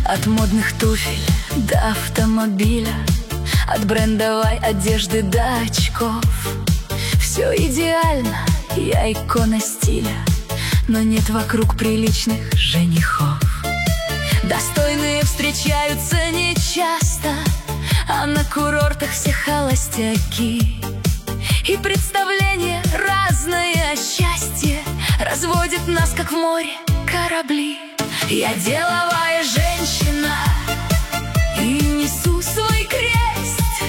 От модных туфель до автомобиля, от брендовой одежды до очков. Все идеально, я икона стиля, но нет вокруг приличных женихов. Достойные встречаются нечасто, а на курортах все холостяки. И представление разное о счастье разводит нас, как в море, корабли. Я деловая женщина и несу свой крест.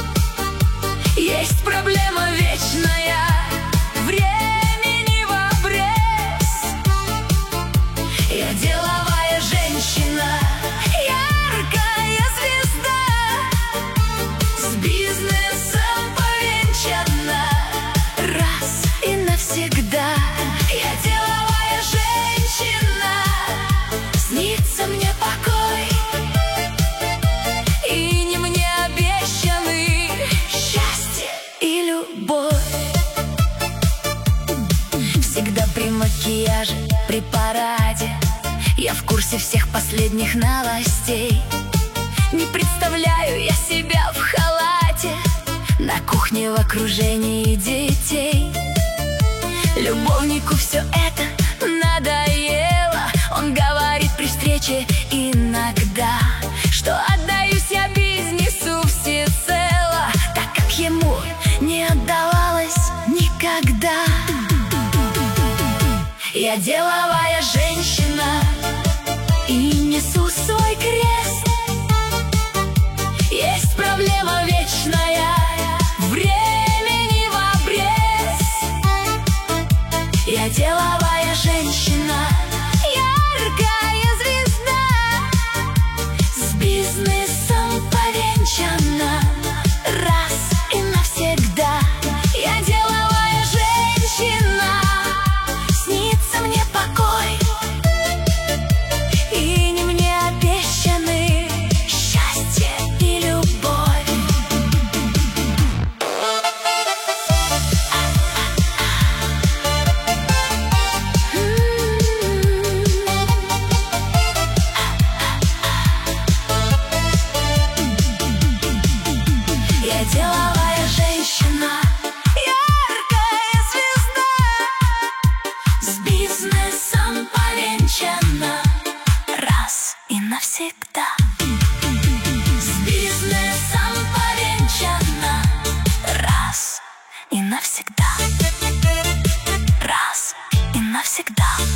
Есть проблема вечная, времени в обрез. Я деловая женщина, яркая звезда, с бизнесом повенчана раз и навсегда. Я деловая женщина, снится мне покой, и не мне обещаны счастье и любовь. Всегда при макияже, при параде, я в курсе всех последних новостей. Не представляю я себя в халате на кухне в окружении детей. Любовнику все это надоело, он говорит при встрече иногда, что отдаюсь я бизнесу всецело, так как ему не отдавалась никогда. Я деловая женщина и несу свой крест. Есть проблема вечная, времени в обрез. Я деловая женщина, яркая звезда, с бизнесом повенчана раз и навсегда. Я деловая женщина, снится мне покой, и не мне обещаны счастье и любовь. Я деловая женщина, яркая звезда, с бизнесом повенчана раз и навсегда. С бизнесом повенчана раз и навсегда. Раз и навсегда.